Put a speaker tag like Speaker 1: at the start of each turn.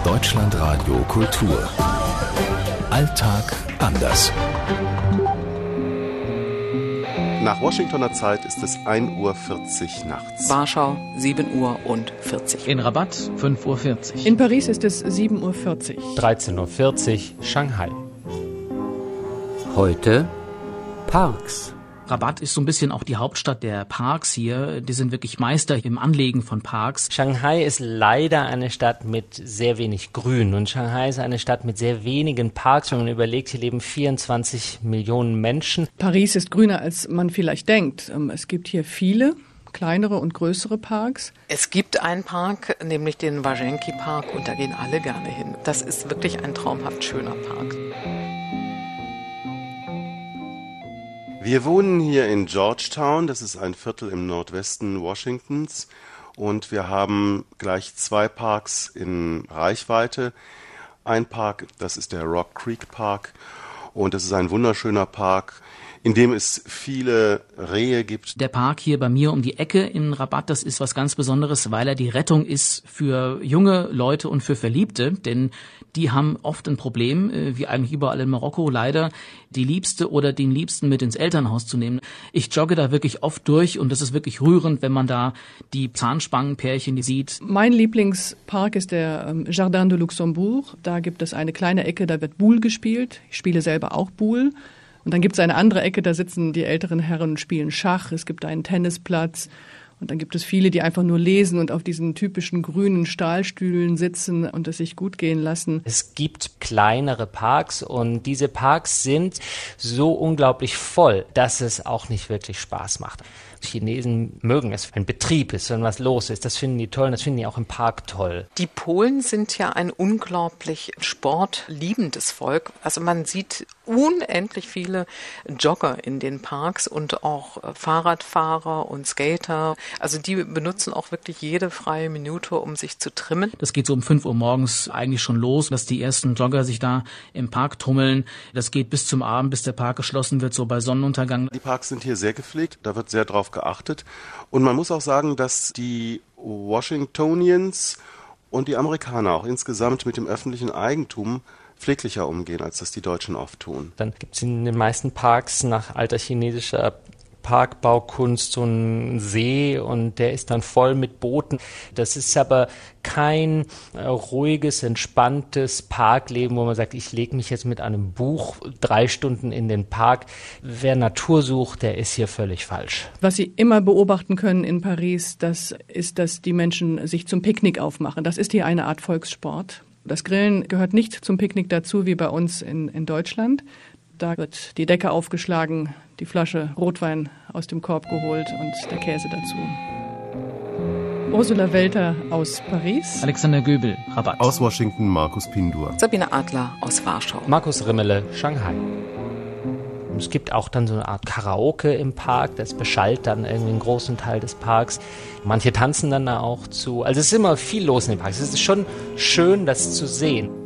Speaker 1: Deutschlandradio Kultur. Alltag anders.
Speaker 2: Nach Washingtoner Zeit ist es 1:40 Uhr nachts.
Speaker 3: Warschau 7:40 Uhr.
Speaker 4: In Rabat 5:40 Uhr.
Speaker 5: In Paris ist es 7:40 Uhr.
Speaker 6: 13:40 Uhr Shanghai.
Speaker 7: Heute Parks.
Speaker 4: Rabat ist so ein bisschen auch die Hauptstadt der Parks hier. Die sind wirklich Meister im Anlegen von Parks.
Speaker 6: Shanghai ist leider eine Stadt mit sehr wenig Grün. Und Shanghai ist eine Stadt mit sehr wenigen Parks. Wenn man überlegt, hier leben 24 Millionen Menschen.
Speaker 5: Paris ist grüner, als man vielleicht denkt. Es gibt hier viele kleinere und größere Parks.
Speaker 3: Es gibt einen Park, nämlich den Vajenki Park, und da gehen alle gerne hin. Das ist wirklich ein traumhaft schöner Park.
Speaker 2: Wir wohnen hier in Georgetown, das ist ein Viertel im Nordwesten Washingtons, und wir haben gleich 2 Parks in Reichweite. Ein Park, das ist der Rock Creek Park, und das ist ein wunderschöner Park, in dem es viele Rehe gibt.
Speaker 4: Der Park hier bei mir um die Ecke in Rabat, das ist was ganz Besonderes, weil er die Rettung ist für junge Leute und für Verliebte, denn die haben oft ein Problem, wie eigentlich überall in Marokko leider, die Liebste oder den Liebsten mit ins Elternhaus zu nehmen. Ich jogge da wirklich oft durch und das ist wirklich rührend, wenn man da die Zahnspangenpärchen sieht.
Speaker 5: Mein Lieblingspark ist der Jardin de Luxembourg. Da gibt es eine kleine Ecke, da wird Boule gespielt. Ich spiele selber auch Boule. Und dann gibt es eine andere Ecke, da sitzen die älteren Herren und spielen Schach. Es gibt einen Tennisplatz. Und dann gibt es viele, die einfach nur lesen und auf diesen typischen grünen Stahlstühlen sitzen und es sich gut gehen lassen.
Speaker 6: Es gibt kleinere Parks und diese Parks sind so unglaublich voll, dass es auch nicht wirklich Spaß macht. Chinesen mögen es, wenn Betrieb ist, wenn was los ist. Das finden die toll und das finden die auch im Park toll.
Speaker 3: Die Polen sind ja ein unglaublich sportliebendes Volk. Also man sieht unendlich viele Jogger in den Parks und auch Fahrradfahrer und Skater. Also die benutzen auch wirklich jede freie Minute, um sich zu trimmen.
Speaker 4: Das geht so um 5 Uhr morgens eigentlich schon los, dass die ersten Jogger sich da im Park tummeln. Das geht bis zum Abend, bis der Park geschlossen wird, so bei Sonnenuntergang.
Speaker 2: Die Parks sind hier sehr gepflegt, da wird sehr drauf geachtet. Und man muss auch sagen, dass die Washingtonians und die Amerikaner auch insgesamt mit dem öffentlichen Eigentum pfleglicher umgehen, als das die Deutschen oft tun.
Speaker 6: Dann gibt es in den meisten Parks nach alter chinesischer Parkbaukunst so einen See und der ist dann voll mit Booten. Das ist aber kein ruhiges, entspanntes Parkleben, wo man sagt, ich lege mich jetzt mit einem Buch 3 Stunden in den Park. Wer Natur sucht, der ist hier völlig falsch.
Speaker 5: Was Sie immer beobachten können in Paris, das ist, dass die Menschen sich zum Picknick aufmachen. Das ist hier eine Art Volkssport. Das Grillen gehört nicht zum Picknick dazu, wie bei uns in Deutschland. Da wird die Decke aufgeschlagen, die Flasche Rotwein aus dem Korb geholt und der Käse dazu. Ursula Welter aus Paris.
Speaker 4: Alexander Göbel, Rabat.
Speaker 2: Aus Washington Markus Pindur.
Speaker 3: Sabine Adler aus Warschau.
Speaker 6: Markus Rimmele, Shanghai. Es gibt auch dann so eine Art Karaoke im Park, das beschallt dann irgendwie einen großen Teil des Parks. Manche tanzen dann da auch zu. Also es ist immer viel los in den Parks. Es ist schon schön, das zu sehen.